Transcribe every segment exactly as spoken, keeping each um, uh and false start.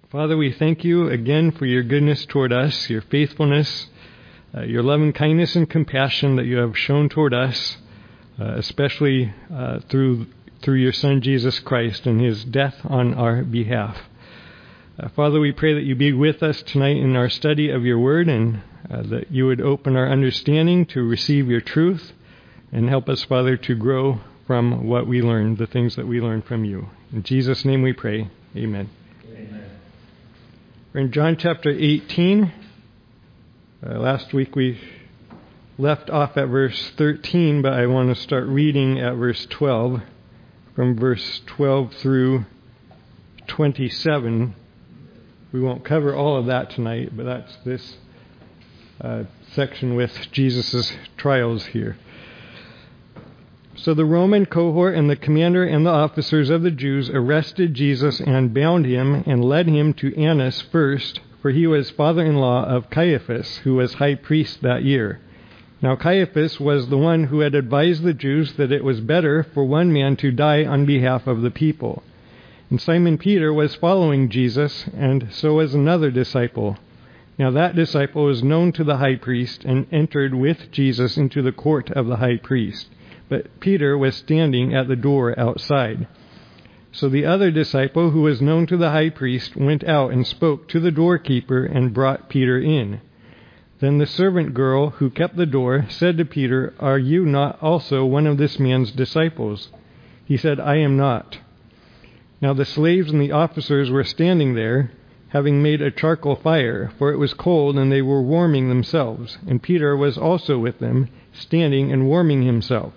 Father, we thank you again for your goodness toward us, your faithfulness, uh, your loving kindness and compassion that you have shown toward us, uh, especially uh, through through your Son, Jesus Christ, and his death on our behalf. Uh, Father, we pray that you be with us tonight in our study of your word, and uh, that you would open our understanding to receive your truth, and help us, Father, to grow from what we learn, the things that we learn from you. In Jesus' name we pray. Amen. Amen. We're in John chapter eighteen. Uh, last week we left off at verse thirteen, but I want to start reading at verse twelve. From verse twelve through twenty-seven. We won't cover all of that tonight, but that's this uh, section with Jesus' trials here. So the Roman cohort and the commander and the officers of the Jews arrested Jesus and bound him and led him to Annas first, for he was father-in-law of Caiaphas, who was high priest that year. Now Caiaphas was the one who had advised the Jews that it was better for one man to die on behalf of the people. And Simon Peter was following Jesus, and so was another disciple. Now that disciple was known to the high priest and entered with Jesus into the court of the high priest. But Peter was standing at the door outside. So the other disciple, who was known to the high priest, went out and spoke to the doorkeeper and brought Peter in. Then the servant girl who kept the door said to Peter, "Are you not also one of this man's disciples?" He said, "I am not." Now the slaves and the officers were standing there, having made a charcoal fire, for it was cold and they were warming themselves. And Peter was also with them, standing and warming himself.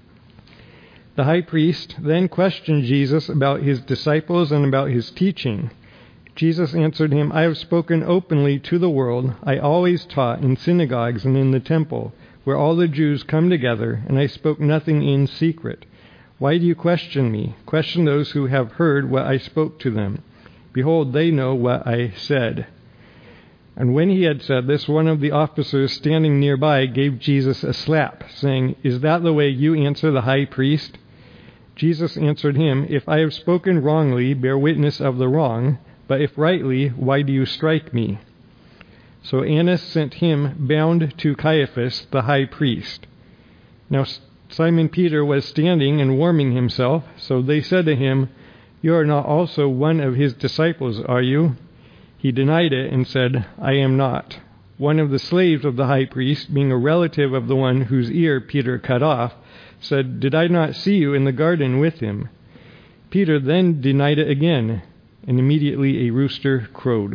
The high priest then questioned Jesus about his disciples and about his teaching. Jesus answered him, "I have spoken openly to the world. I always taught in synagogues and in the temple, where all the Jews come together, and I spoke nothing in secret. Why do you question me? Question those who have heard what I spoke to them. Behold, they know what I said." And when he had said this, one of the officers standing nearby gave Jesus a slap, saying, "Is that the way you answer the high priest?" Jesus answered him, "If I have spoken wrongly, bear witness of the wrong. But if rightly, why do you strike me?" So Annas sent him bound to Caiaphas, the high priest. Now Simon Peter was standing and warming himself. So they said to him, "You are not also one of his disciples, are you?" He denied it and said, "I am not." One of the slaves of the high priest, being a relative of the one whose ear Peter cut off, said, "Did I not see you in the garden with him?" Peter then denied it again, and immediately a rooster crowed.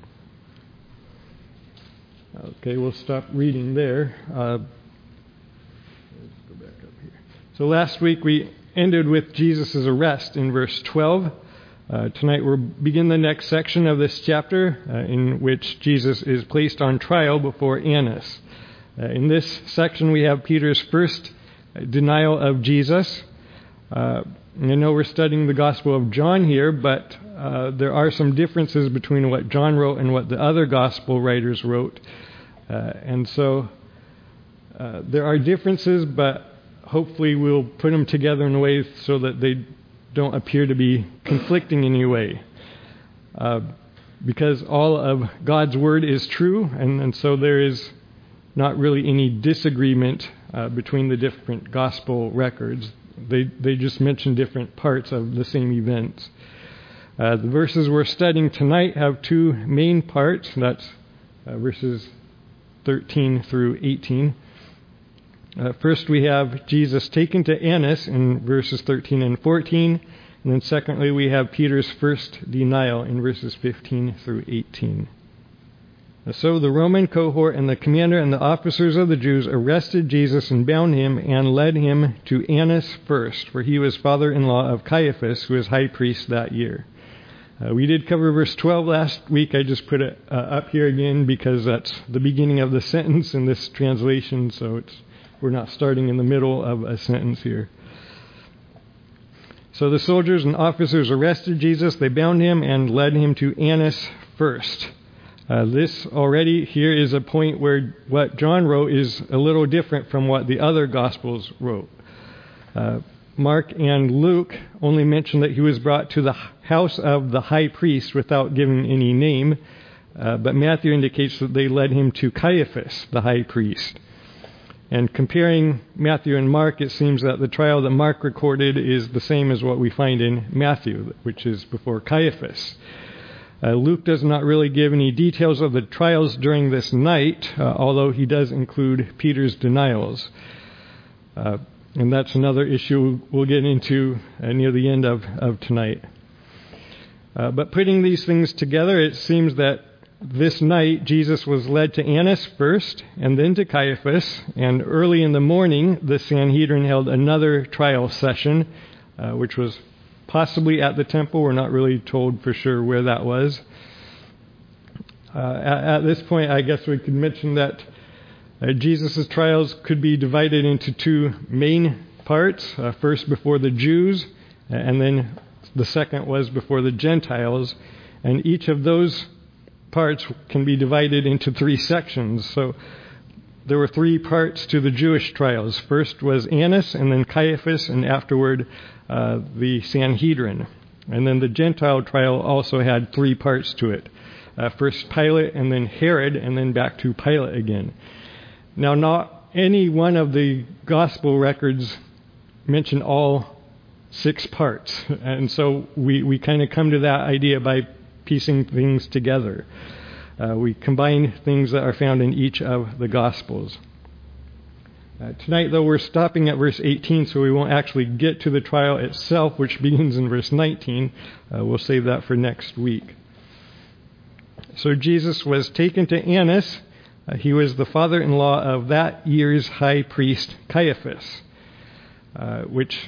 Okay, we'll stop reading there. Uh, let's go back up here. So last week we ended with Jesus' arrest in verse twelve. Uh, tonight we'll begin the next section of this chapter uh, in which Jesus is placed on trial before Annas. Uh, in this section we have Peter's first denial of Jesus. Uh, I know we're studying the Gospel of John here, but uh, there are some differences between what John wrote and what the other Gospel writers wrote. Uh, and so uh, there are differences, but hopefully we'll put them together in a way so that they don't appear to be conflicting in any way. Uh, because all of God's Word is true, and, and so there is not really any disagreement uh, between the different Gospel records. They they just mention different parts of the same events. Uh, the verses we're studying tonight have two main parts. That's uh, verses thirteen through eighteen. Uh, first we have Jesus taken to Annas in verses thirteen and fourteen. And then secondly we have Peter's first denial in verses fifteen through eighteen. So the Roman cohort and the commander and the officers of the Jews arrested Jesus and bound him and led him to Annas first, for he was father-in-law of Caiaphas, who was high priest that year. Uh, we did cover verse twelve last week. I just put it uh, up here again because that's the beginning of the sentence in this translation, so it's we're not starting in the middle of a sentence here. So the soldiers and officers arrested Jesus. They bound him and led him to Annas first. Uh, this already here is a point where what John wrote is a little different from what the other Gospels wrote. Uh, Mark and Luke only mention that he was brought to the house of the high priest without giving any name, uh, but Matthew indicates that they led him to Caiaphas, the high priest. And comparing Matthew and Mark, it seems that the trial that Mark recorded is the same as what we find in Matthew, which is before Caiaphas. Uh, Luke does not really give any details of the trials during this night, uh, although he does include Peter's denials. Uh, and that's another issue we'll get into uh, near the end of, of tonight. Uh, but putting these things together, it seems that this night, Jesus was led to Annas first, and then to Caiaphas, and early in the morning, the Sanhedrin held another trial session, uh, which was possibly at the temple. We're not really told for sure where that was. Uh, at, at this point, I guess we could mention that uh, Jesus' trials could be divided into two main parts. Uh, first before the Jews, and then the second was before the Gentiles, and each of those parts can be divided into three sections. So there were three parts to the Jewish trials. First was Annas, and then Caiaphas, and afterward uh, the Sanhedrin. And then the Gentile trial also had three parts to it. Uh, first Pilate, and then Herod, and then back to Pilate again. Now, not any one of the gospel records mention all six parts. And so we, we kind of come to that idea by piecing things together. Uh, we combine things that are found in each of the Gospels. Uh, tonight, though, we're stopping at verse eighteen, so we won't actually get to the trial itself, which begins in verse nineteen. Uh, we'll save that for next week. So Jesus was taken to Annas. Uh, he was the father-in-law of that year's high priest, Caiaphas, uh, which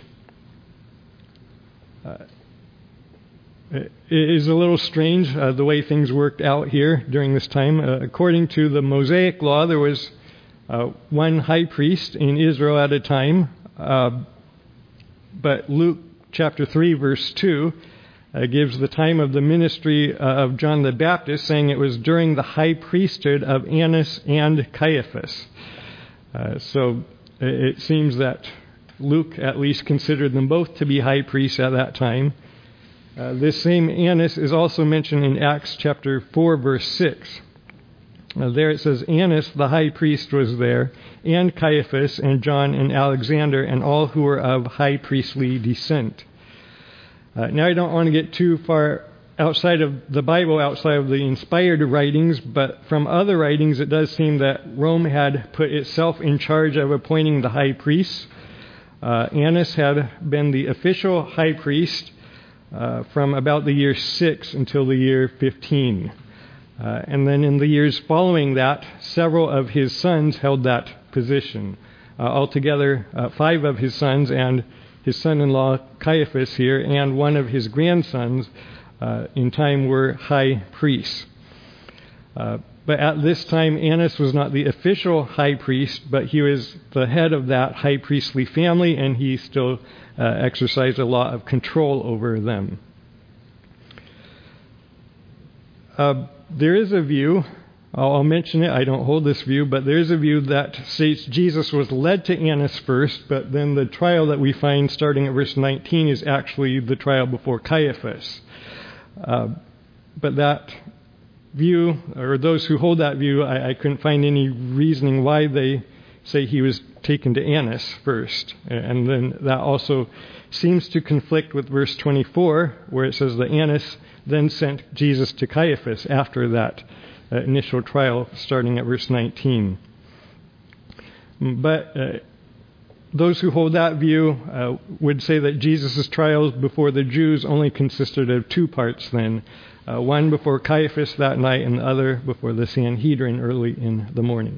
Uh, It is a little strange uh, the way things worked out here during this time. Uh, according to the Mosaic law, there was uh, one high priest in Israel at a time. Uh, but Luke chapter three, verse two, uh, gives the time of the ministry uh, of John the Baptist, saying it was during the high priesthood of Annas and Caiaphas. Uh, so it seems that Luke at least considered them both to be high priests at that time. Uh, this same Annas is also mentioned in Acts chapter four, verse six. Uh, there it says, Annas, the high priest, was there, and Caiaphas, and John, and Alexander, and all who were of high priestly descent. Uh, now, I don't want to get too far outside of the Bible, outside of the inspired writings, but from other writings, it does seem that Rome had put itself in charge of appointing the high priests. Uh, Annas had been the official high priest Uh, from about the year six until the year fifteen. Uh, and then in the years following that, several of his sons held that position. Uh, altogether, uh, five of his sons and his son-in-law Caiaphas here and one of his grandsons uh, in time were high priests. Uh, but at this time, Annas was not the official high priest, but he was the head of that high priestly family, and he still uh, exercised a lot of control over them. Uh, there is a view, I'll, I'll mention it, I don't hold this view, but there is a view that states Jesus was led to Annas first, but then the trial that we find starting at verse nineteen is actually the trial before Caiaphas. Uh, but that view, or those who hold that view, I, I couldn't find any reasoning why they say he was taken to Annas first. And then that also seems to conflict with verse twenty-four, where it says that Annas then sent Jesus to Caiaphas after that uh, initial trial, starting at verse nineteen. But uh, those who hold that view uh, would say that Jesus' trials before the Jews only consisted of two parts then. Uh, one before Caiaphas that night and the other before the Sanhedrin early in the morning.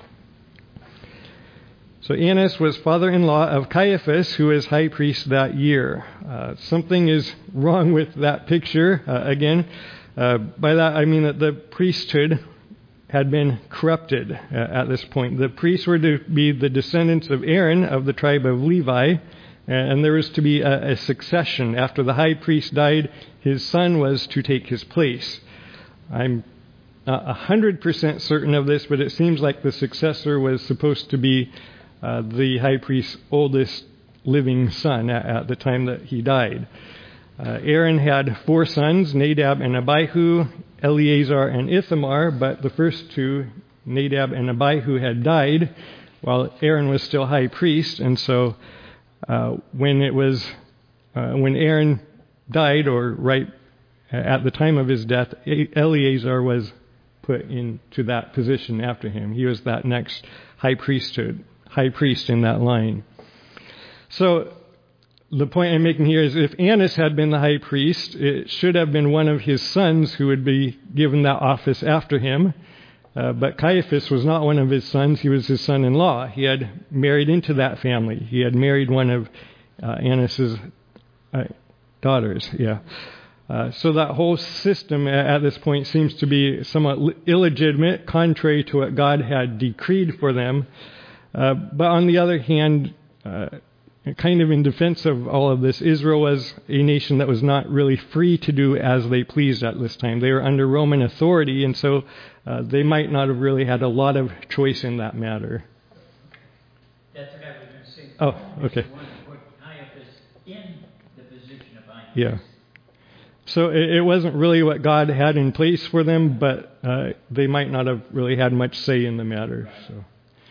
So Annas was father-in-law of Caiaphas, who is high priest that year. Uh, something is wrong with that picture. Uh, again, uh, by that I mean that the priesthood had been corrupted uh, at this point. The priests were to be the descendants of Aaron of the tribe of Levi, and there was to be a, a succession. After the high priest died, his son was to take his place. I'm not one hundred percent certain of this, but it seems like the successor was supposed to be uh, the high priest's oldest living son at, at the time that he died. Uh, Aaron had four sons, Nadab and Abihu, Eleazar and Ithamar, but the first two, Nadab and Abihu, had died while Aaron was still high priest, and so uh, when it was uh, when Aaron died, or right at the time of his death, Eleazar was put into that position after him. He was that next high priesthood, high priest in that line. So the point I'm making here is, if Annas had been the high priest, it should have been one of his sons who would be given that office after him. Uh, but Caiaphas was not one of his sons. He was his son-in-law. He had married into that family. He had married one of uh, Annas' uh, daughters. Yeah. Uh, so that whole system at this point seems to be somewhat illegitimate, contrary to what God had decreed for them. Uh, but on the other hand, uh, kind of in defense of all of this, Israel was a nation that was not really free to do as they pleased at this time. They were under Roman authority, and so uh, they might not have really had a lot of choice in that matter. That's what I was going to say. Oh, okay. One put Caiaphas in the position of Annas. Yeah. So it, it wasn't really what God had in place for them, but uh, they might not have really had much say in the matter. So,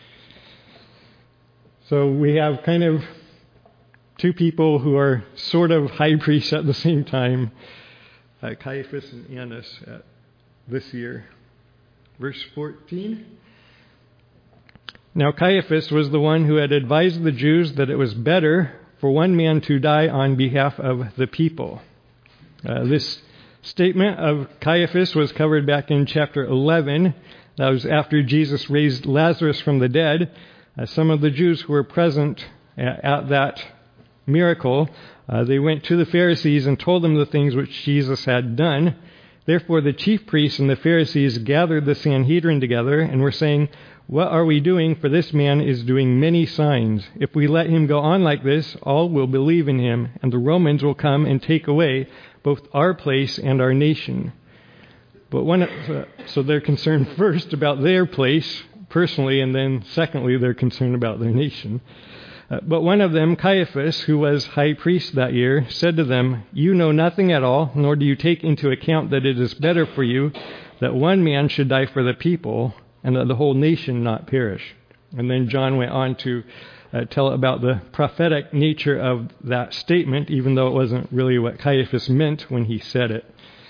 so we have kind of two people who are sort of high priests at the same time, uh, Caiaphas and Annas, at this year. Verse fourteen. Now Caiaphas was the one who had advised the Jews that it was better for one man to die on behalf of the people. Uh, this statement of Caiaphas was covered back in chapter eleven. That was after Jesus raised Lazarus from the dead. Uh, some of the Jews who were present at, at that miracle, uh, they went to the Pharisees and told them the things which Jesus had done. Therefore the chief priests and the Pharisees gathered the Sanhedrin together and were saying, "What are we doing? For this man is doing many signs. If we let him go on like this, all will believe in him, and the Romans will come and take away both our place and our nation." But one, uh, so they're concerned first about their place personally, and then secondly, they're concerned about their nation. Uh, but one of them, Caiaphas, who was high priest that year, said to them, "You know nothing at all, nor do you take into account that it is better for you that one man should die for the people, and that the whole nation not perish." And then John went on to uh, tell about the prophetic nature of that statement, even though it wasn't really what Caiaphas meant when he said it.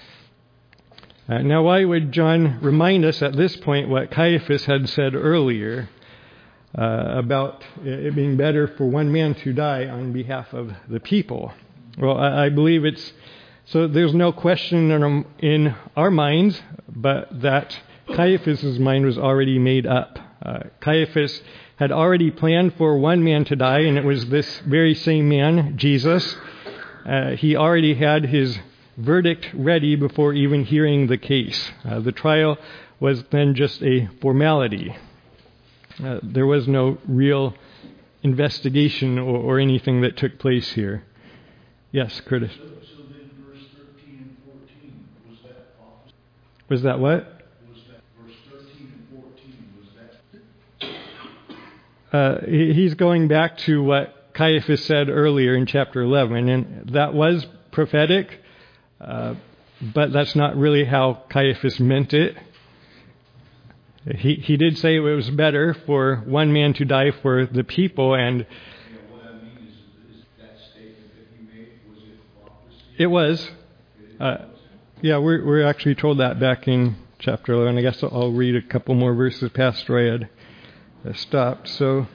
Uh, now, why would John remind us at this point what Caiaphas had said earlier uh, about it being better for one man to die on behalf of the people? Well, I, I believe it's so there's no question in our, in our minds, but that Caiaphas' mind was already made up. Uh, Caiaphas had already planned for one man to die, and it was this very same man, Jesus. Uh, he already had his verdict ready before even hearing the case. Uh, the trial was then just a formality. Uh, there was no real investigation or, or anything that took place here. Yes, Curtis. So, so then verse thirteen and fourteen, was that opposite? Was that what? Was that verse thirteen and fourteen, was that? Uh, he, he's going back to what Caiaphas said earlier in chapter eleven, and that was prophetic, uh, but that's not really how Caiaphas meant it. He he did say it was better for one man to die for the people, and You know, what I mean is, is that statement that he made, was it prophecy? it was. Uh, yeah, we're we're actually told that back in chapter eleven. I guess I'll read a couple more verses past where I had uh, stopped. So,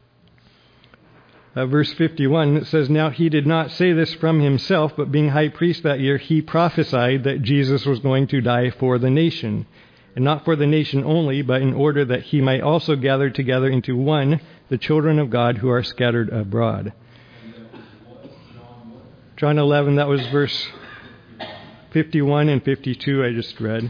uh, verse fifty-one, it says, "Now he did not say this from himself, but being high priest that year, he prophesied that Jesus was going to die for the nation. And not for the nation only, but in order that he might also gather together into one the children of God who are scattered abroad." John eleven, that was verse fifty-one and fifty-two I just read.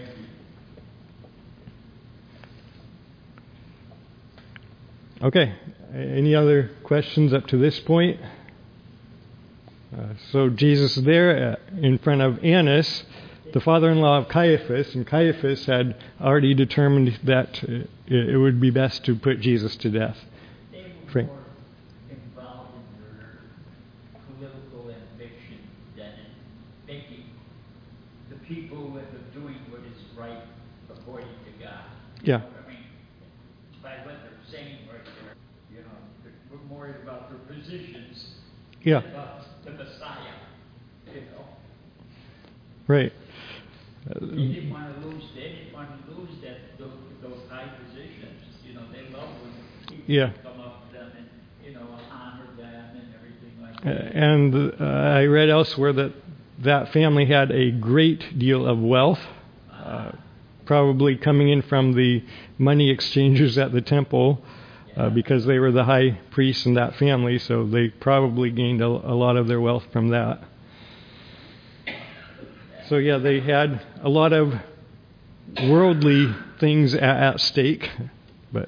Okay, any other questions up to this point? Uh, so Jesus is there uh, in front of Annas, the father-in-law of Caiaphas, and Caiaphas had already determined that uh, it would be best to put Jesus to death. They were Frank. more involved in their Yeah. I mean, by what they're saying right there, you know, they're we're worried about their positions. Yeah. than about the Messiah, you know. Right. They didn't want to lose. They didn't want to lose that those, those high positions. You know, they love when people Yeah. come up to them and you know honor them and everything like Uh, that. and uh, I read elsewhere that that family had a great deal of wealth, uh, probably coming in from the money exchangers at the temple, uh, because they were the high priests in that family, so they probably gained a, a lot of their wealth from that. So yeah, they had a lot of worldly things at, at stake, but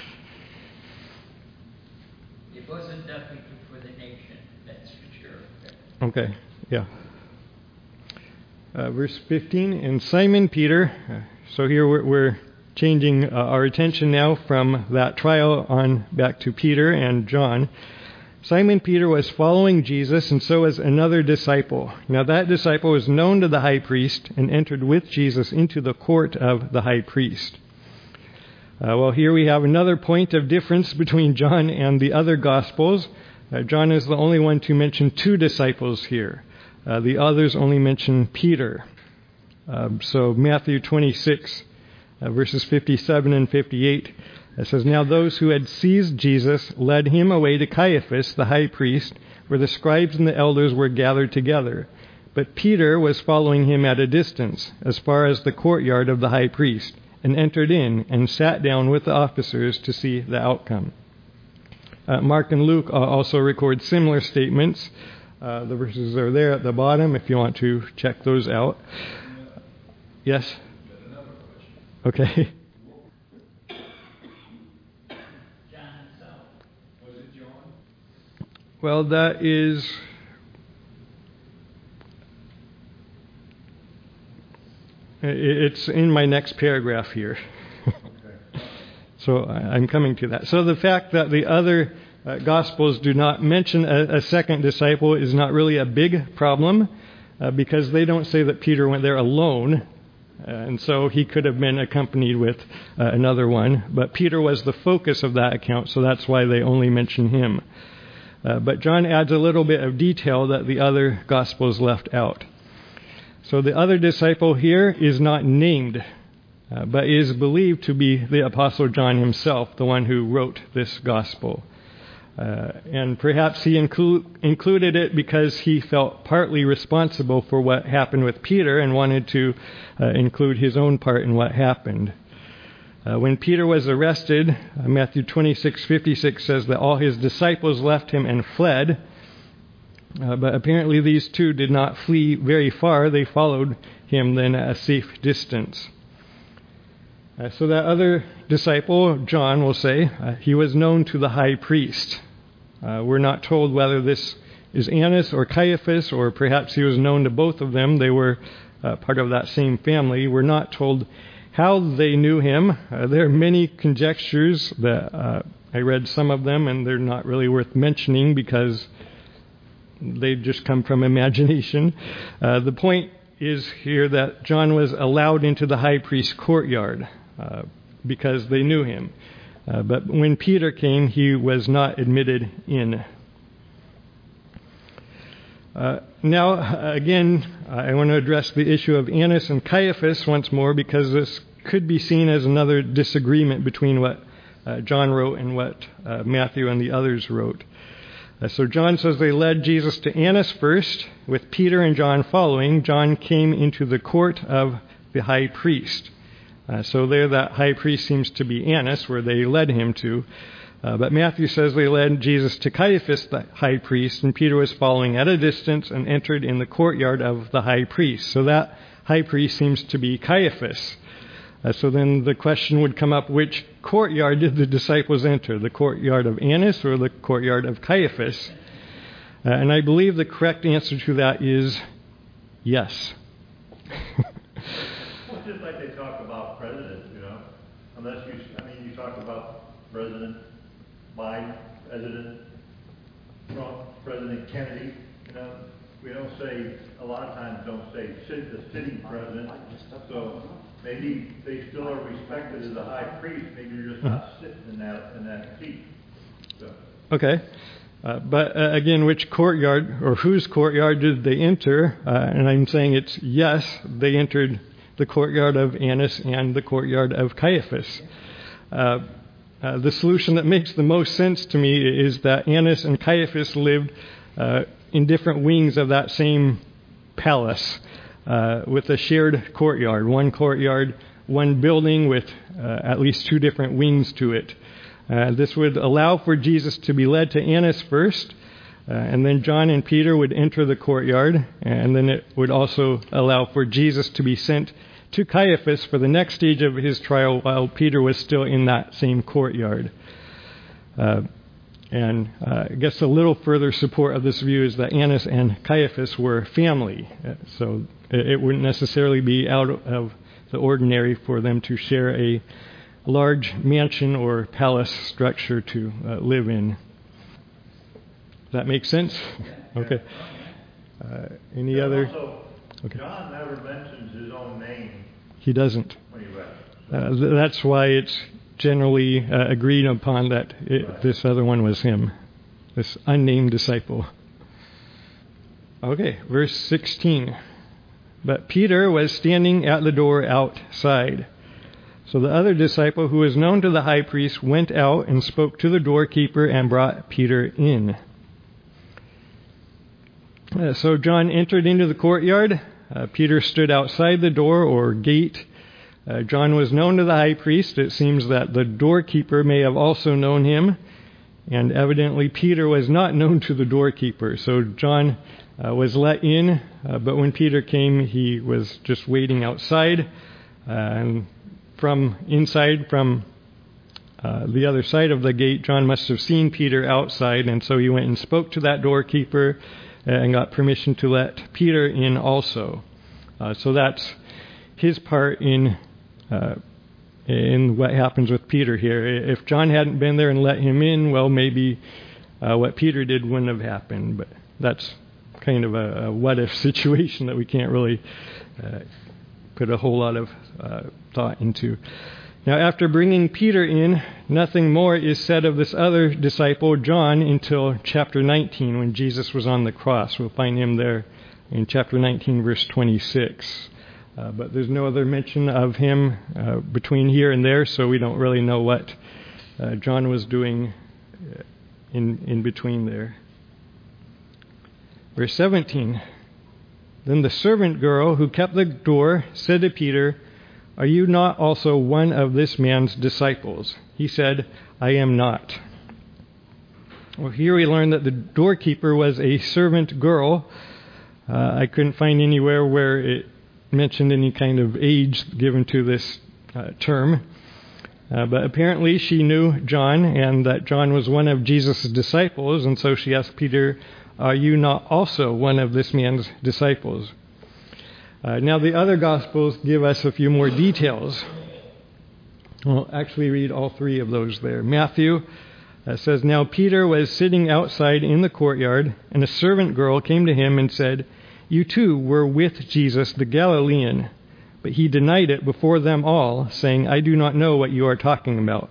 It wasn't nothing for the nation, that's for sure. okay, yeah. Uh, verse fifteen, and Simon Peter, uh, so here we're, we're changing uh, our attention now from that trial on back to Peter and John. Simon Peter was following Jesus, and so was another disciple. Now that disciple was known to the high priest and entered with Jesus into the court of the high priest. Uh, well, here we have another point of difference between John and the other Gospels. Uh, John is the only one to mention two disciples here. Uh, the others only mention Peter. Um, so Matthew twenty-six, uh, verses fifty-seven and fifty-eight, it says, Now those who had seized Jesus led him away to Caiaphas, the high priest, where the scribes and the elders were gathered together. But Peter was following him at a distance, as far as the courtyard of the high priest, and entered in and sat down with the officers to see the outcome. Uh, Mark and Luke uh, also record similar statements. Uh, the verses are there at the bottom if you want to check those out. Yes? Okay. John himself. Was it John? Well, that is... It's in my next paragraph here. So I'm coming to that. So the fact that the other uh, Gospels do not mention a, a second disciple is not really a big problem, uh, because they don't say that Peter went there alone, uh, and so he could have been accompanied with uh, another one. But Peter was the focus of that account, so that's why they only mention him. Uh, but John adds a little bit of detail that the other Gospels left out. So the other disciple here is not named, uh, but is believed to be the Apostle John himself, the one who wrote this Gospel. Uh, and perhaps he inclu- included it because he felt partly responsible for what happened with Peter and wanted to uh, include his own part in what happened. Uh, when Peter was arrested, uh, Matthew twenty-six fifty-six says that all his disciples left him and fled. Uh, but apparently these two did not flee very far. They followed him then at a safe distance. Uh, so that other disciple, John, will say, uh, he was known to the high priest. Uh, we're not told whether this is Annas or Caiaphas, or perhaps he was known to both of them. They were uh, part of that same family. We're not told how they knew him. Uh, there are many conjectures that uh, I read some of them, and they're not really worth mentioning because they just come from imagination. Uh, the point is here that John was allowed into the high priest's courtyard uh, because they knew him. Uh, but when Peter came, he was not admitted in. Uh, now, again, I want to address the issue of Annas and Caiaphas once more, because this could be seen as another disagreement between what uh, John wrote and what uh, Matthew and the others wrote. Uh, so John says they led Jesus to Annas first, with Peter and John following. John came into the court of the high priest. Uh, so there that high priest seems to be Annas, where they led him to. Uh, but Matthew says they led Jesus to Caiaphas, the high priest, and Peter was following at a distance and entered in the courtyard of the high priest. So that high priest seems to be Caiaphas. Uh, so then the question would come up, which courtyard did the disciples enter? The courtyard of Annas or the courtyard of Caiaphas? Uh, and I believe the correct answer to that is yes. Well, just like they talk about presidents, you know, unless you, I mean, you talk about President Biden, President Trump, President Kennedy, you know, we don't say, a lot of times don't say sit, the sitting president. So maybe they still are respected as a high priest, maybe you're just not sitting in that, in that seat. So. Okay. Uh, but uh, again, which courtyard or whose courtyard did they enter? Uh, and I'm saying it's yes, they entered the courtyard of Annas and the courtyard of Caiaphas. Uh, uh, the solution that makes the most sense to me is that Annas and Caiaphas lived uh, in different wings of that same palace uh, with a shared courtyard. One courtyard, one building with uh, at least two different wings to it. Uh, this would allow for Jesus to be led to Annas first, uh, and then John and Peter would enter the courtyard, and then it would also allow for Jesus to be sent to Caiaphas for the next stage of his trial while Peter was still in that same courtyard. Uh, and uh, I guess a little further support of this view is that Annas and Caiaphas were family, uh, so it, it wouldn't necessarily be out of the ordinary for them to share a large mansion or palace structure to uh, live in. Does that make sense? Okay. Uh, any Yeah, other? Also, Okay. John never mentions his own name He doesn't. when he read. Uh, th- that's why it's generally uh, agreed upon that it, this other one was him, this unnamed disciple. Okay, verse sixteen. But Peter was standing at the door outside. So the other disciple, who was known to the high priest, went out and spoke to the doorkeeper and brought Peter in. Uh, so John entered into the courtyard. Uh, Peter stood outside the door or gate. Uh, John was known to the high priest. It seems that the doorkeeper may have also known him. And evidently Peter was not known to the doorkeeper. So John uh, was let in, uh, but when Peter came, he was just waiting outside. Uh, and from inside, from uh, the other side of the gate, John must have seen Peter outside, and so he went and spoke to that doorkeeper and got permission to let Peter in also. Uh, so that's his part in uh, in what happens with Peter here. If John hadn't been there and let him in, well, maybe uh, what Peter did wouldn't have happened. But that's kind of a, a what-if situation that we can't really uh, put a whole lot of uh, thought into. Now, after bringing Peter in, nothing more is said of this other disciple, John, until chapter nineteen, when Jesus was on the cross. We'll find him there in chapter nineteen, verse twenty-six. Uh, but there's no other mention of him uh, between here and there, so we don't really know what uh, John was doing in, in between there. Verse seventeen. Then the servant girl who kept the door said to Peter, "Are you not also one of this man's disciples?" He said, "I am not." Well, here we learn that the doorkeeper was a servant girl. Uh, I couldn't find anywhere where it mentioned any kind of age given to this uh, term. Uh, but apparently she knew John, and that John was one of Jesus' disciples, and so she asked Peter, "Are you not also one of this man's disciples?" Uh, now, the other Gospels give us a few more details. We'll actually read all three of those there. Matthew uh, says, "Now Peter was sitting outside in the courtyard, and a servant girl came to him and said, 'You too were with Jesus the Galilean.' But he denied it before them all, saying, 'I do not know what you are talking about.'"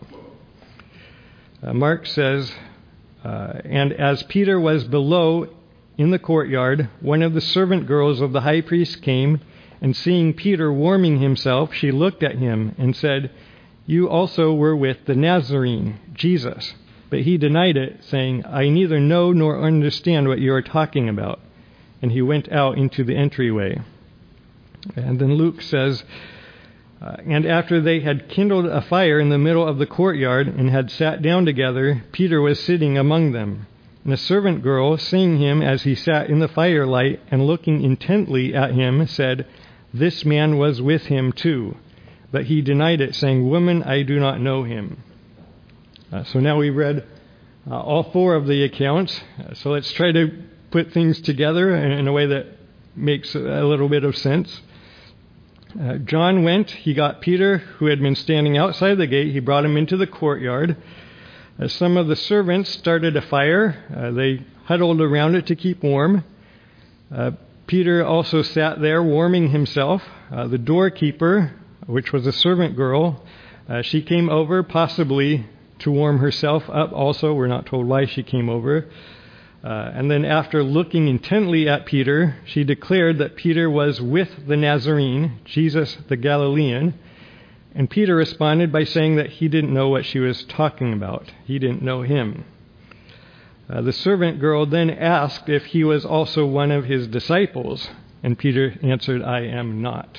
Uh, Mark says, uh, "And as Peter was below in the courtyard, one of the servant girls of the high priest came, and seeing Peter warming himself, she looked at him and said, 'You also were with the Nazarene, Jesus.' But he denied it, saying, 'I neither know nor understand what you are talking about.' And he went out into the entryway." And then Luke says, uh, "And after they had kindled a fire in the middle of the courtyard and had sat down together, Peter was sitting among them. And a servant girl, seeing him as he sat in the firelight and looking intently at him, said, 'This man was with him too.' But he denied it, saying, 'Woman, I do not know him.'" Uh, so now we've read uh, all four of the accounts. Uh, so let's try to put things together in, in a way that makes a little bit of sense. Uh, John went, he got Peter, who had been standing outside the gate, he brought him into the courtyard. Uh, some of the servants started a fire. Uh, they huddled around it to keep warm. Uh, Peter also sat there warming himself. Uh, the doorkeeper which was a servant girl. Uh, she came over possibly to warm herself up also. We're not told why she came over. Uh, and then after looking intently at Peter, she declared that Peter was with the Nazarene, Jesus the Galilean. And Peter responded by saying that he didn't know what she was talking about. He didn't know him. Uh, the servant girl then asked if he was also one of his disciples. And Peter answered, I am not.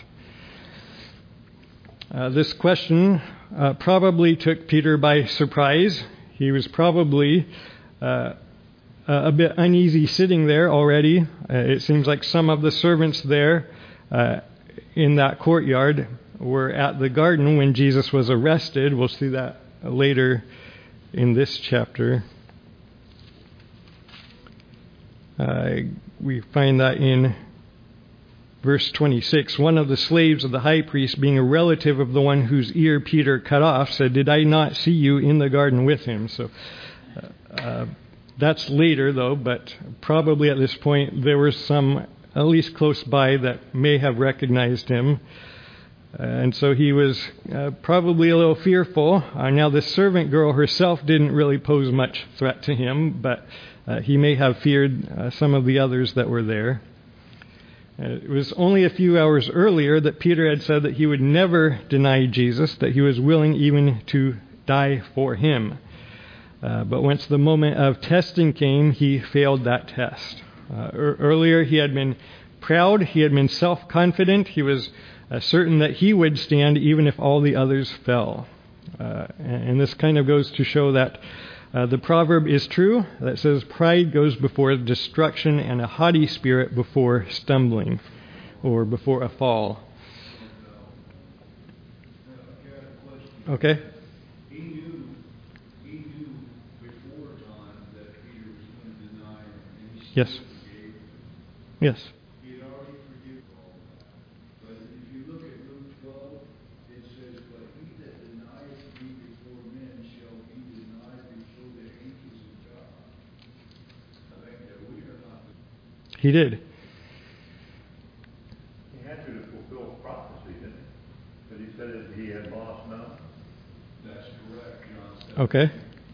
Uh, this question uh, probably took Peter by surprise. He was probably uh, a bit uneasy sitting there already. Uh, it seems like some of the servants there uh, in that courtyard were at the garden when Jesus was arrested. We'll see that later in this chapter. Uh, we find that in verse twenty-six. One of the slaves of the high priest, being a relative of the one whose ear Peter cut off, said, Did I not see you in the garden with him? So uh, uh, that's later, though, but probably at this point there were some, at least close by, that may have recognized him. Uh, and so he was uh, probably a little fearful. Uh, now, the servant girl herself didn't really pose much threat to him, but uh, he may have feared uh, some of the others that were there. Uh, it was only a few hours earlier that Peter had said that he would never deny Jesus, that he was willing even to die for him. Uh, but once the moment of testing came, he failed that test. Uh, er- earlier, he had been proud, he had been self-confident, he was uh, certain that he would stand even if all the others fell. Uh, and, and this kind of goes to show that uh, the proverb is true that says, pride goes before destruction and a haughty spirit before stumbling or before a fall. Okay? He knew, he knew before time that Peter was going to deny him, and he still Yes. forgave him. Yes. He had already forgiven all that. But if you look at Luke twelve, it says, But he that denieth me before men shall be denied before the angels of God. I think that we are not. He did. He had to fulfill prophecy, didn't he? But he said that he had lost none. That's correct, John said. Okay.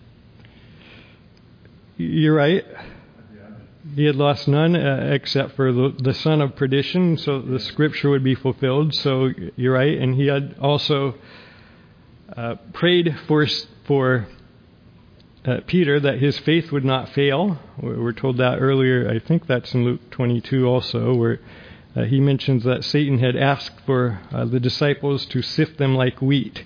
You're right. Yeah. He had lost none uh, except for the, the son of perdition, so the scripture would be fulfilled. So you're right. And he had also uh, prayed for for uh, Peter that his faith would not fail. We're told that earlier. I think that's in Luke twenty-two also, where uh, he mentions that Satan had asked for uh, the disciples to sift them like wheat.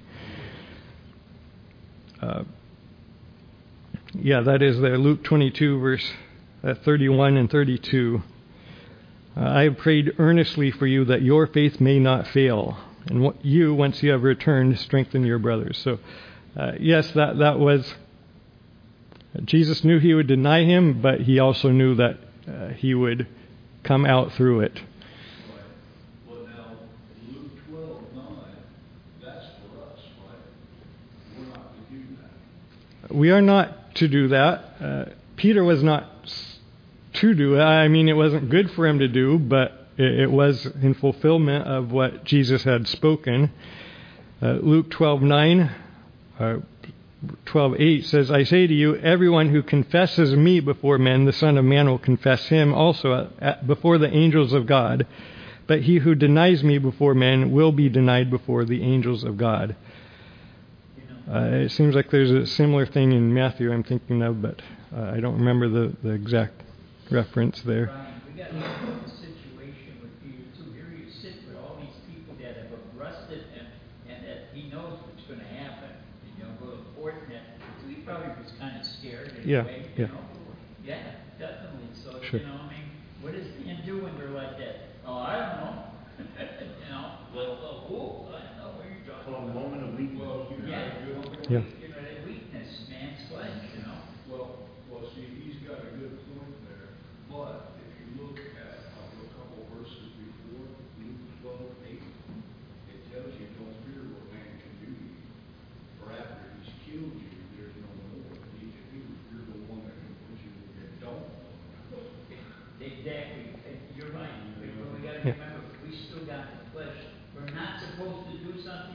Uh, yeah, that is there. Luke twenty-two, verse uh, thirty-one and thirty-two. Uh, I have prayed earnestly for you that your faith may not fail. And what you, once you have returned, strengthen your brothers. So, uh, yes, that, that was... Jesus knew he would deny him, but he also knew that uh, he would come out through it. Right. Well, now, Luke twelve nine, that's for us, right? We're not to do that. We are not to do that. Uh, Peter was not to do it. I mean, it wasn't good for him to do, but it, it was in fulfillment of what Jesus had spoken. Uh, Luke twelve nine, uh, twelve eight says, I say to you, everyone who confesses me before men, the Son of Man will confess him also at, at, before the angels of God. But he who denies me before men will be denied before the angels of God. Uh, it seems like there's a similar thing in Matthew I'm thinking of, but uh, I don't remember the, the exact reference there. Brian, we got to look at the situation with Peter too. Here you sit with all these people that have arrested him, and that he knows what's going to happen. You know, go to court, and that so he probably was kind of scared in Yeah, a way. yeah. You know? Yeah, definitely. So Sure. you know, I mean, what does man do when they're like that? Oh, I don't know. you know, well, well, who? I don't know what you're talking So a about. moment of weakness. Well, you Yeah, got a good point. Yeah. you know, that weakness, man's flesh. You know. Well, well, see, he's got a good point there, but if you look at uh, a couple verses before, Luke twelve eight, it tells you, don't fear what man can do to you. For after he's killed you, there's no more that he can do. You're the one that can put you in your dome. Exactly. You're right. We, we got to Yeah. remember, we still got the flesh. We're not supposed to do something.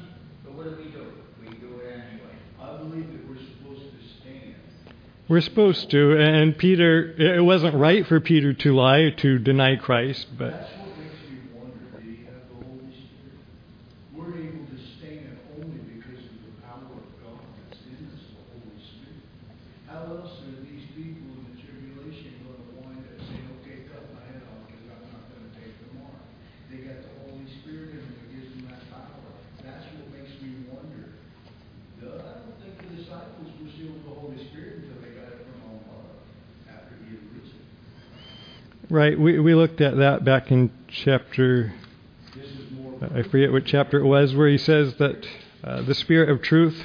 what do we do? We do it anyway. I believe that we're supposed to stand. We're supposed to, and Peter, it wasn't right for Peter to lie, to deny Christ, but That's what makes me wonder, did he have the Holy Spirit? We're able to stand only because of the power of God that's in us, the Holy Spirit. How else are these people in the tribulation going to wind up saying, okay, cut my head off because I'm not going to take the mark? They got the Holy Spirit in them that gives them that power. That's what makes me wonder. Duh, I don't think the disciples were sealed with the Holy Spirit until they got it from on above after he had risen. right, we, we looked at that back in chapter, This is more. I forget what chapter it was, where he says that uh, the Spirit of truth,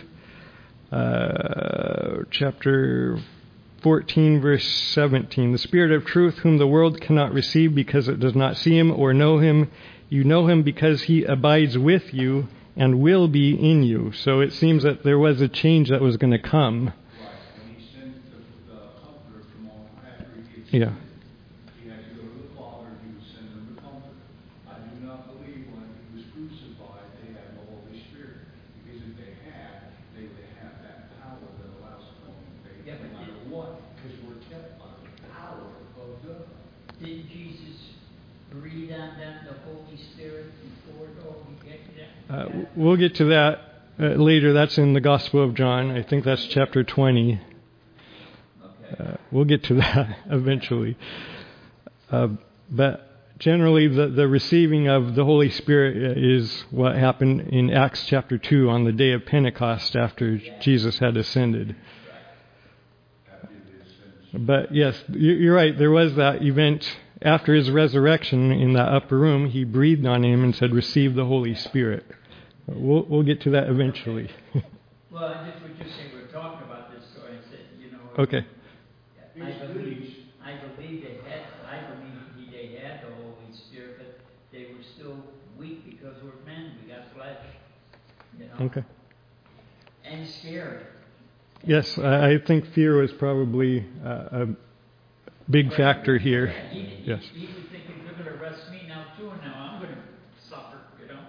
uh, chapter fourteen, verse seventeen, the Spirit of truth whom the world cannot receive because it does not see him or know him. You know him because he abides with you and will be in you. So it seems that there was a change that was going to come. Right, and he sent the, the Comforter from on after he had Yeah. sinned. He had to go to the Father and he would send them the Comforter. I do not believe when he was crucified they had the Holy Spirit. Because if they had, they would have that power that allows them to faith Yeah, no but matter did- what. Because we're kept by the power of God. Didn't Jesus breathe on them the Holy Spirit before it all? We get to that? Uh, w- we'll get to that uh, later. That's in the Gospel of John. I think that's chapter twenty. Okay. Uh, we'll get to that eventually. Uh, but generally, the, the receiving of the Holy Spirit is what happened in Acts chapter two on the day of Pentecost after Jesus had ascended. After the ascension. But yes, you- you're right. There was that event after his resurrection in that upper room. He breathed on him and said, "Receive the Holy Spirit." We'll, we'll get to that eventually. Well, I just would just say we're talking about this, so I said, you know. Okay. I believe, I believe they had, I believe he- they had the Holy Spirit, but they were still weak because we're men, we got flesh, you know. Okay. And scared. Yes, I I think fear was probably uh, a big factor here. Yeah, He, he, Yes. he was thinking, they're going to arrest me now too, and now I'm going to suffer, you know.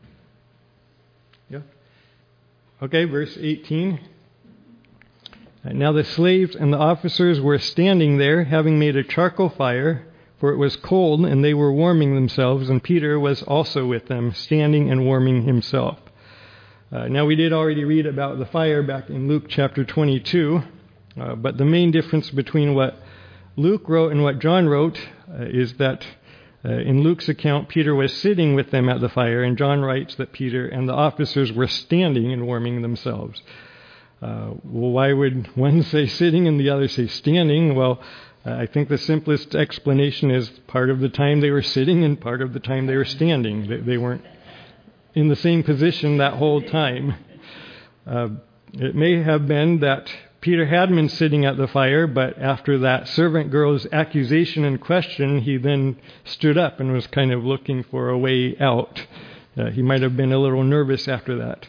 Yeah. Okay, verse eighteen. Uh, Now the slaves and the officers were standing there, having made a charcoal fire, for it was cold, and they were warming themselves, and Peter was also with them, standing and warming himself. Uh, now we did already read about the fire back in Luke chapter twenty-two, uh, but the main difference between what Luke wrote and what John wrote uh, is that uh, in Luke's account, Peter was sitting with them at the fire, and John writes that Peter and the officers were standing and warming themselves. Uh, well, why would one say sitting and the other say standing? Well, uh, I think the simplest explanation is part of the time they were sitting and part of the time they were standing. They, they weren't in the same position that whole time. Uh, it may have been that Peter had been sitting at the fire, but after that servant girl's accusation and question, he then stood up and was kind of looking for a way out. Uh, he might have been a little nervous after that.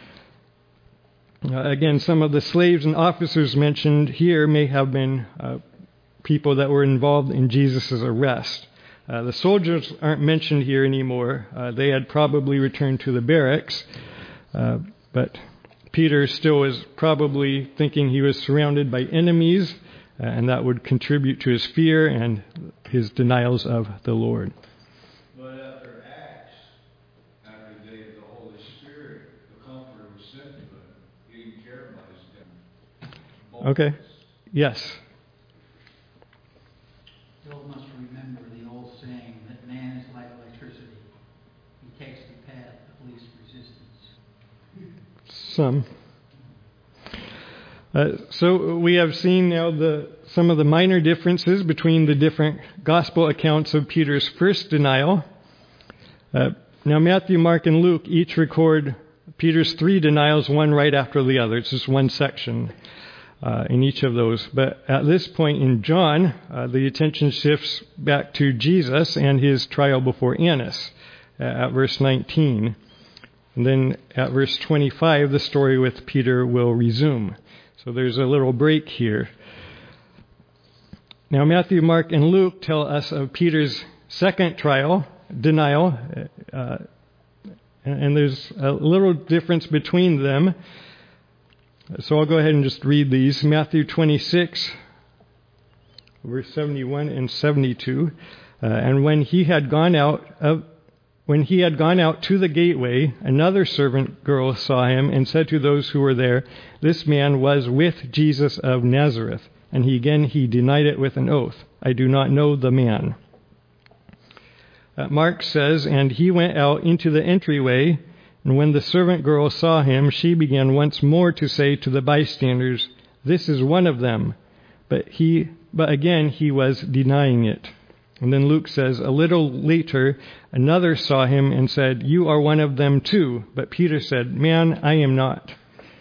Uh, again, some of the slaves and officers mentioned here may have been uh, people that were involved in Jesus' arrest. Uh, the soldiers aren't mentioned here anymore. Uh, they had probably returned to the barracks, uh, but Peter still was probably thinking he was surrounded by enemies, uh, and that would contribute to his fear and his denials of the Lord. But after Acts, after they had the Holy Spirit, the Comforter was sent to them. He didn't care about his death. Okay. Yes. Bill must remember the old saying that man is like electricity. He takes the path of least resistance. Some. Uh, so we have seen now the some of the minor differences between the different gospel accounts of Peter's first denial. Uh, now Matthew, Mark, and Luke each record Peter's three denials, one right after the other. It's just one section uh, in each of those. But at this point in John, uh, the attention shifts back to Jesus and his trial before Annas uh, at verse nineteen. And then at verse twenty-five, the story with Peter will resume. So there's a little break here. Now Matthew, Mark, and Luke tell us of Peter's second trial, denial, uh, And, and there's a little difference between them. So I'll go ahead and just read these. Matthew twenty-six, verse seventy-one and seventy-two. Uh, and when he had gone out of When he had gone out to the gateway, another servant girl saw him and said to those who were there, "This man was with Jesus of Nazareth." And he again he denied it with an oath, "I do not know the man." Uh, Mark says, "And he went out into the entryway, and when the servant girl saw him, she began once more to say to the bystanders, 'This is one of them.' But he, but again he was denying it." And then Luke says, "A little later, another saw him and said, 'You are one of them too.' But Peter said, 'Man, I am not.'"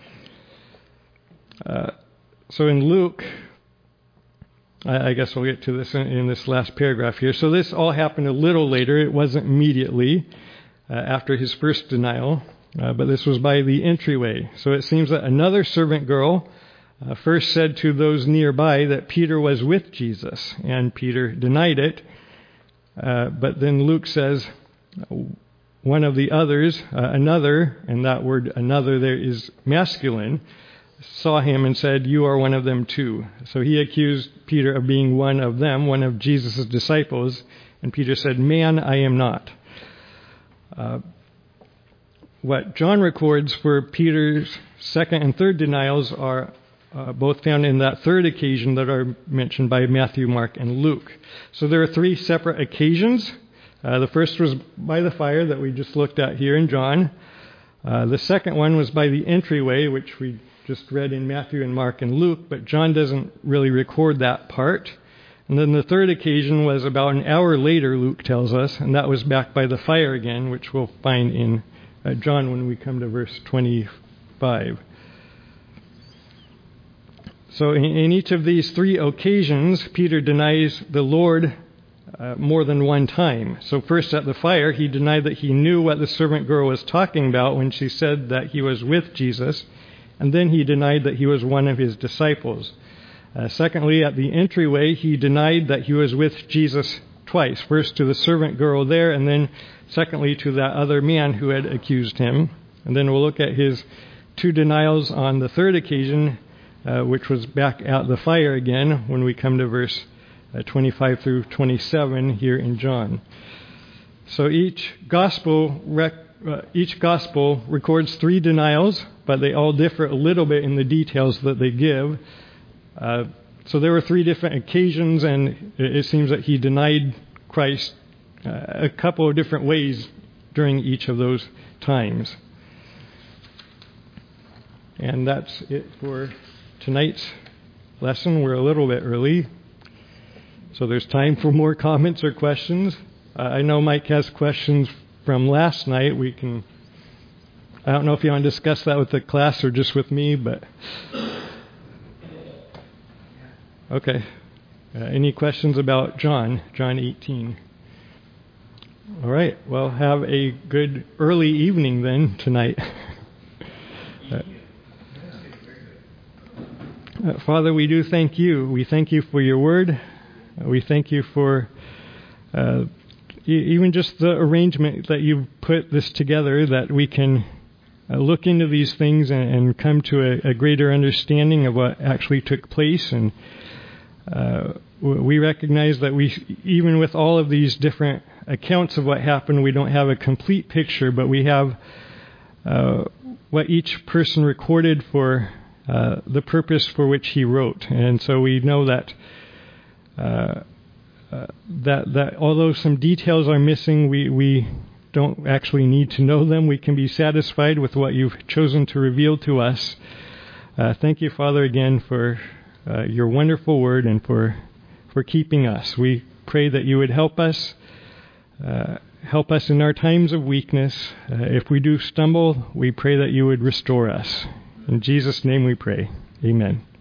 Uh, so in Luke, I, I guess we'll get to this in, in this last paragraph here. So this all happened a little later. It wasn't immediately uh, after his first denial, uh, but this was by the entryway. So it seems that another servant girl Uh, first said to those nearby that Peter was with Jesus, and Peter denied it. Uh, but then Luke says one of the others, uh, another, and that word another there is masculine, saw him and said, "You are one of them too." So he accused Peter of being one of them, one of Jesus' disciples, and Peter said, "Man, I am not." Uh, what John records for Peter's second and third denials are Uh, both found in that third occasion that are mentioned by Matthew, Mark, and Luke. So there are three separate occasions. Uh, the first was by the fire that we just looked at here in John. Uh, the second one was by the entryway, which we just read in Matthew and Mark and Luke, but John doesn't really record that part. And then the third occasion was about an hour later, Luke tells us, and that was back by the fire again, which we'll find in uh, John when we come to verse twenty-five. So in, in each of these three occasions, Peter denies the Lord uh, more than one time. So first at the fire, he denied that he knew what the servant girl was talking about when she said that he was with Jesus. And then he denied that he was one of his disciples. Uh, secondly, at the entryway, he denied that he was with Jesus twice. First to the servant girl there, and then secondly to that other man who had accused him. And then we'll look at his two denials on the third occasion, Uh, which was back at the fire again when we come to verse uh, twenty-five through twenty-seven here in John. So each gospel rec- uh, each gospel records three denials, but they all differ a little bit in the details that they give. Uh, so there were three different occasions, and it, it seems that he denied Christ uh, a couple of different ways during each of those times. And that's it for tonight's lesson. We're a little bit early, so there's time for more comments or questions. Uh, I know Mike has questions from last night. We can, I don't know if you want to discuss that with the class or just with me, but okay. Uh, any questions about John, John eighteen? All right, well, have a good early evening then tonight. uh, Uh, Father, we do thank you. We thank you for your word. Uh, we thank you for uh, e- even just the arrangement that you've put this together, that we can uh, look into these things and, and come to a, a greater understanding of what actually took place. And uh, we recognize that we, even with all of these different accounts of what happened, we don't have a complete picture, but we have uh, what each person recorded for Uh, the purpose for which he wrote. And so we know that uh, uh, that that although some details are missing, we, we don't actually need to know them. We can be satisfied with what you've chosen to reveal to us. Uh, thank you, Father, again for uh, your wonderful word and for for keeping us. We pray that you would help us, uh, help us in our times of weakness. Uh, if we do stumble, we pray that you would restore us. In Jesus' name we pray. Amen.